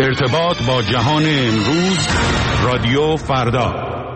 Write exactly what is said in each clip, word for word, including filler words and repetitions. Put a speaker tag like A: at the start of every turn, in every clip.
A: ارتباط با جهان امروز، رادیو فردا.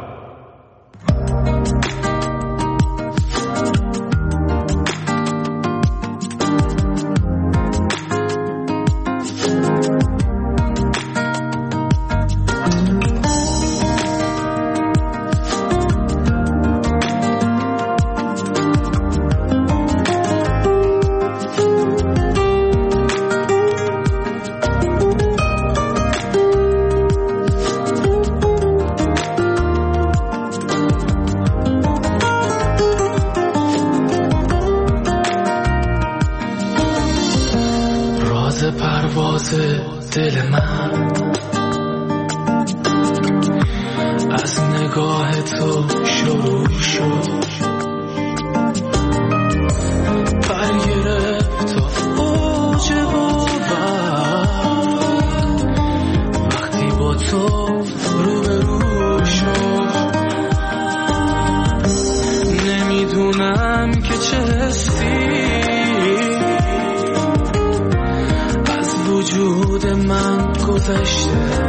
B: دل من از نگاه تو شروع شد، پر گرفت تا اوج باور وقتی با تو روبرو شد. نمیدونم که چه حسی وجود من گذشته،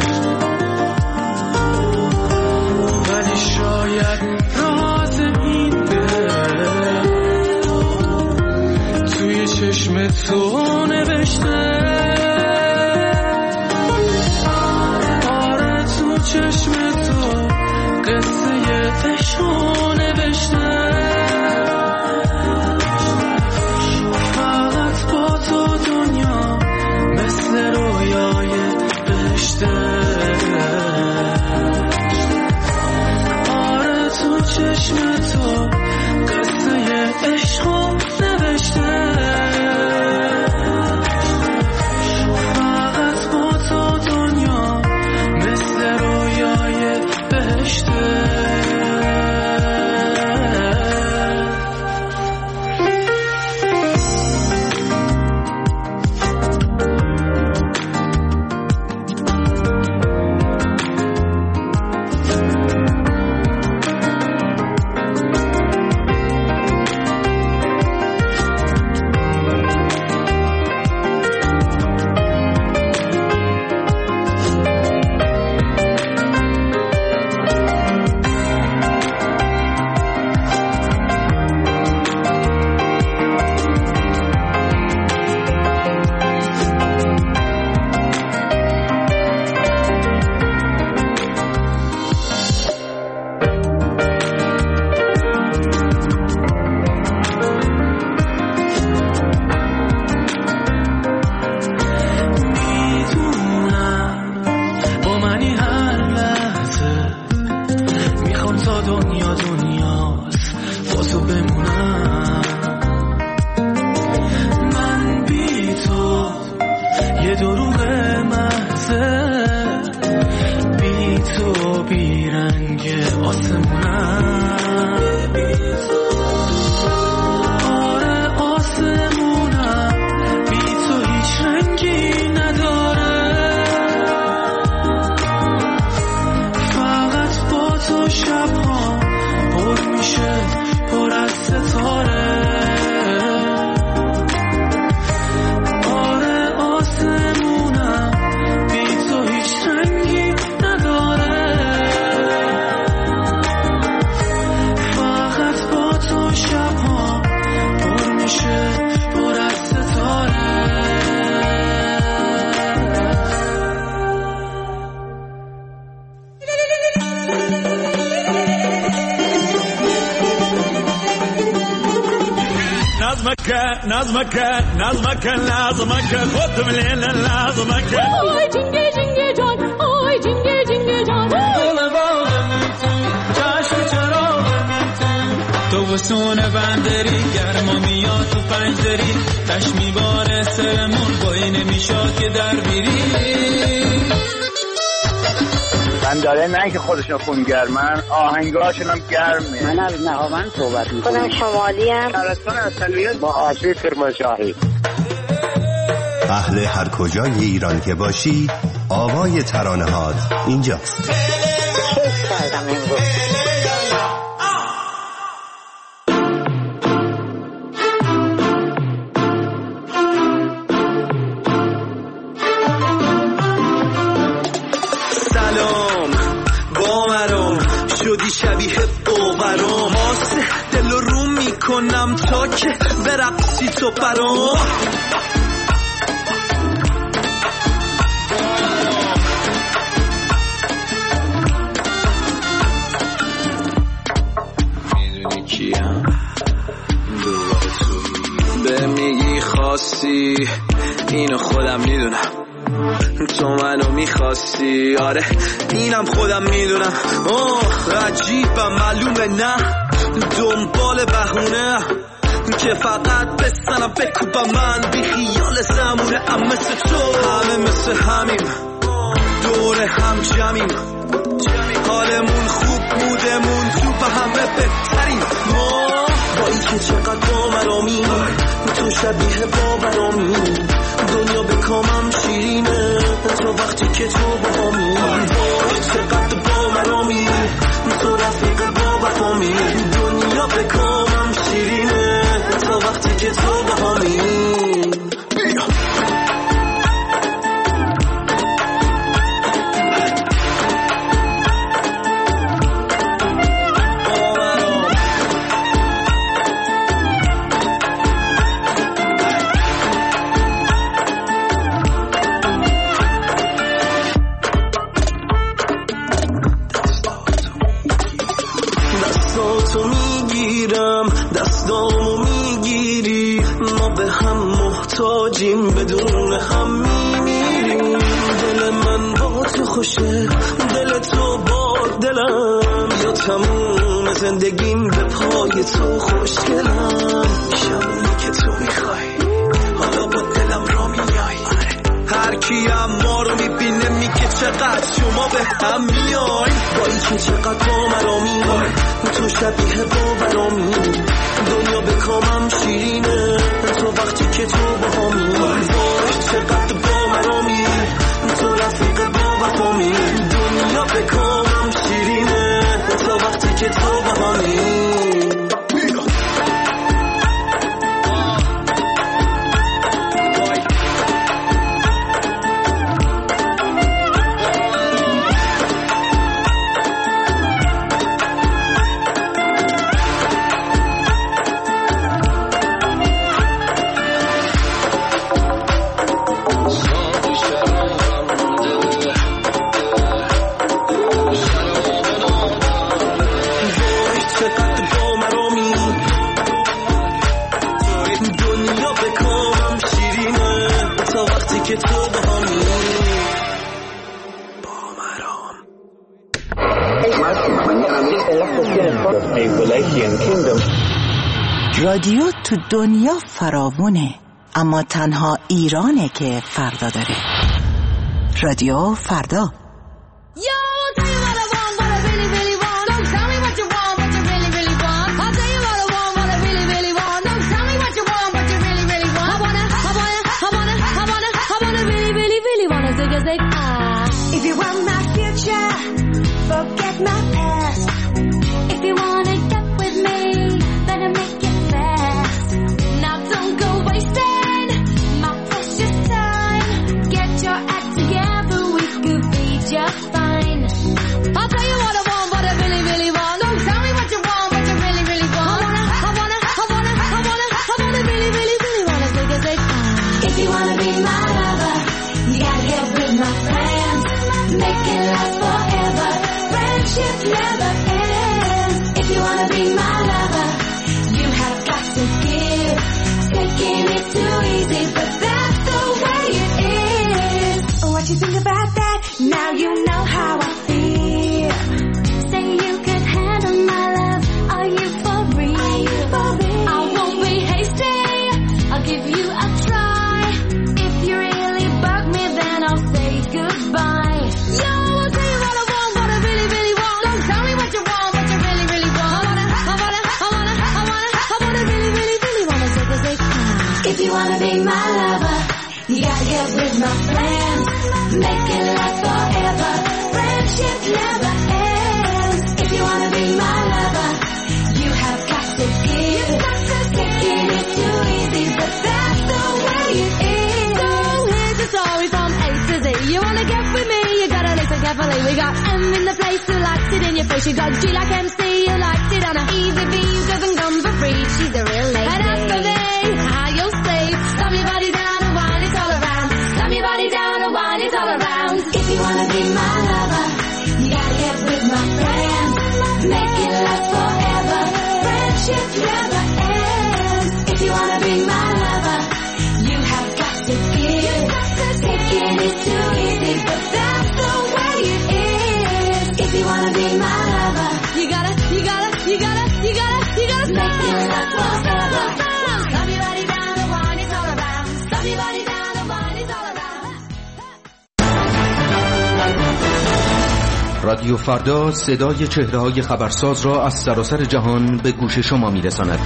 B: ولی شاید راز این دل توی چشم تو نوشته. آره تو چشم تو قصه عشق نوشته. فقط با تو دنیا مثل رویای بهشته. آره تو چشم تو قصه عشق نوشته. فقط با تو دنیا مثل رویای بهشته.
C: نظمك نظمك لازمك خد من الليل لازمك.
D: آی جنگه جنگه جان، آی جنگه جنگه جان.
B: دل باغم تو چشم چراغم تو تو وسونه بندری گرما میاد تو پنجدری تش میباره سرمون بایی نمیشاد که در بیری.
E: من داره نه که خودشون خونگرمن، آهنگاشون هم گرمه.
F: من از نهاوند صحبت میکنم.
G: خودم شمالی هم
E: ترستان اصلیت با آشوی کرمانشاهی.
H: اهل هر کجای ایران که باشی آوای ترانه هات اینجاست.
G: کیف کردم امروز.
I: شبیه باورام آسه دل رو میکنم تا که برقصی تو برام میدونی کیم دوباره توی به میگی خواستی اینو خودم میدونم تو منو میخواستی آره اینم خودم میدونم اوه عجیبم معلومه نه دنبال بهونه که فقط بستنم بکوبم من بی خیال زمونه ام مثل تو همه مثل همیم دور هم جمعیم حالمون خوب بودمون تو به همه بهتریم ما با این که چقدر باورامی تو شبیه باورامی دنیا به کامم شیرینه تو وقتی که تو با همی چقدر باورامی تو رفیق با وفامی دنیا به کامم شیرینه تو وقتی که تو با همی دستاتو میگیرم دستامو میگیری ما به هم محتاجیم بدون هم میمیریم دل من با تو خوشه دل تو با دلم یا تموم زندگیم به پای تو خوشگلم شمونی که تو میخوای حالا با دلم را میای هر کی ما رو میبینه میگه چقدر شما به هم میای با این که چقدر با مرامی تو شبیه باورامی دنیا به کامم شیرینه تو وقتی که تو با همی چقدر با مرامی تو رفیق با وفامی دنیا به کامم شیرینه تو وقتی که تو با همی
J: رادیو تو دنیا فراوونه اما تنها ایرانه که فردا داره. رادیو فردا.
D: If you want my future, forget my past. If you wanna get with me, better make it fast. Now don't go wasting my precious time. Get your act together, we could be just fine. I'll tell you what I want, what I really, really want. Don't tell me what you want, what you really, really want. I wanna, I wanna, I wanna, I wanna, I wanna really, really, really wanna take a take. If you wanna be my lover, you gotta get with my friends. Make it last forever. Friendship never ends. If you wanna be my lover, you have got to give. Taking it too easy, but that's the way it is. What you think about that? Now you know how I feel. Say you could handle my love. Are you for real? Are you for real? I won't be hasty. I'll give you a try. If you really bug me, then I'll say goodbye. If you wanna be my lover, you gotta get with my friends. Make it last forever. Friendship never ends. If you wanna be my lover, you have got to give. Taking it too easy, but that's the way it is. So here's the story from A to Z. You wanna get with me, you gotta listen carefully. We got M in the place who likes it in your face. You got G like M C who likes it on a easy V who doesn't come for free. She's a real lady. And as for me, how you'll see, slam your body down and wine it all around. Slam your body down and wine it all around. If you wanna be my lover, you gotta get with my friends. Make it last forever. Friendship never ends. If you wanna be my lover, you have got to give. Taking is too easy, but that's the way it is. If you wanna be my lover, you gotta, you gotta, you gotta, you gotta, you gotta make it last forever. Slam your body down and wine it all around. Slam your body down and wine it all around.
K: رادیو فردا صدای چهره‌های خبرساز را از سراسر جهان به گوش شما می‌رساند.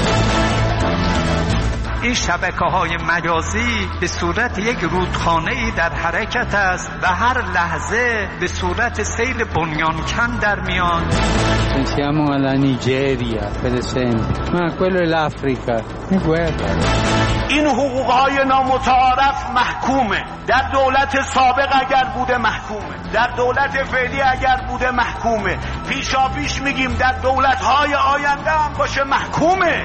L: این شبکه‌های مجازی به صورت یک رودخانه‌ای در حرکت است و هر لحظه به صورت سیل بنیانکن در میان.
M: Siamo alla Nigeria, per esempio, ma quello è l'Africa, è guerra.
N: این حقوق‌های نامتعارف محکومه. در دولت سابق اگر بوده محکومه، در دولت فعلی اگر بوده محکومه، پیشاپیش میگیم در دولت‌های آینده هم باشه محکومه.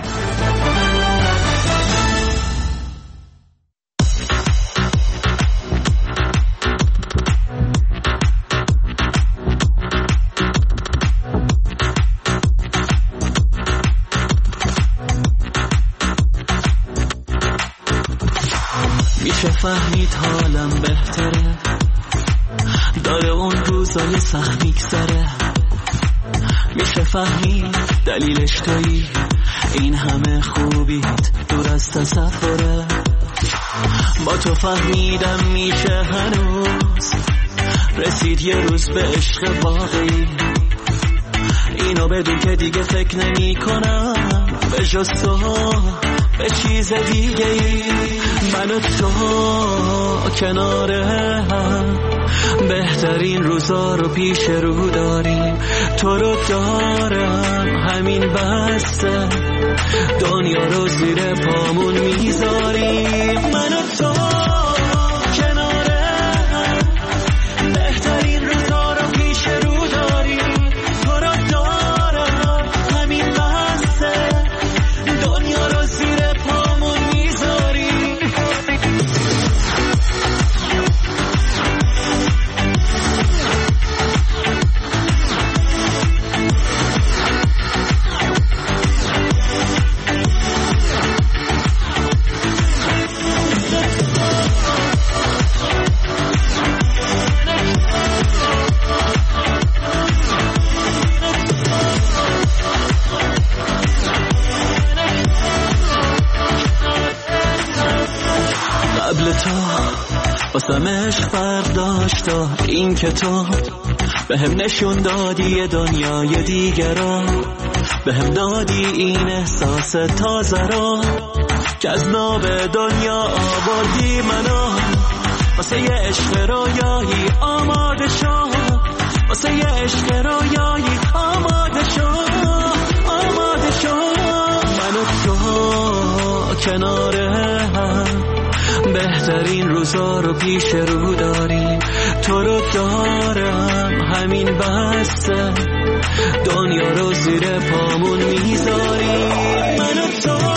B: میشه فهمید حالم بهتره، داره اون روزای سخت میگذره. میشه فهمید دلیلش تویی، این همه خوبیت دور از تصوره. با تو فهمیدم میشه هنوز رسید یه روز به عشق واقعی. اینو بدون که دیگه فکر نمی کنم به جز تو به چیز دیگه ای. من و تو کنار هم بهترین روزا رو پیش رو داریم. تو رو دارم همین بسته، دنیا رو زیر پامون میذاریم. من و تو کنار هم بهترین روزا رو پیش رو داریم. تو رو دارم همین بسته، دنیا رو زیر پامون میذاریم. قبل تو واسم عشق برداشتا، این که تو به هم نشون دادی دنیای دیگر را، به هم دادی این احساس تازه را که از ناب دنیا آوردی منو. واسه یه عشق رویایی آماده شو، واسه یه عشق رویایی آماده شو، آماده شو. من و تو کنار هم بهترین روزا رو پیش رو داریم. تو رو دارم همین بسته، دنیا رو زیر پامون میذاریم. من و تو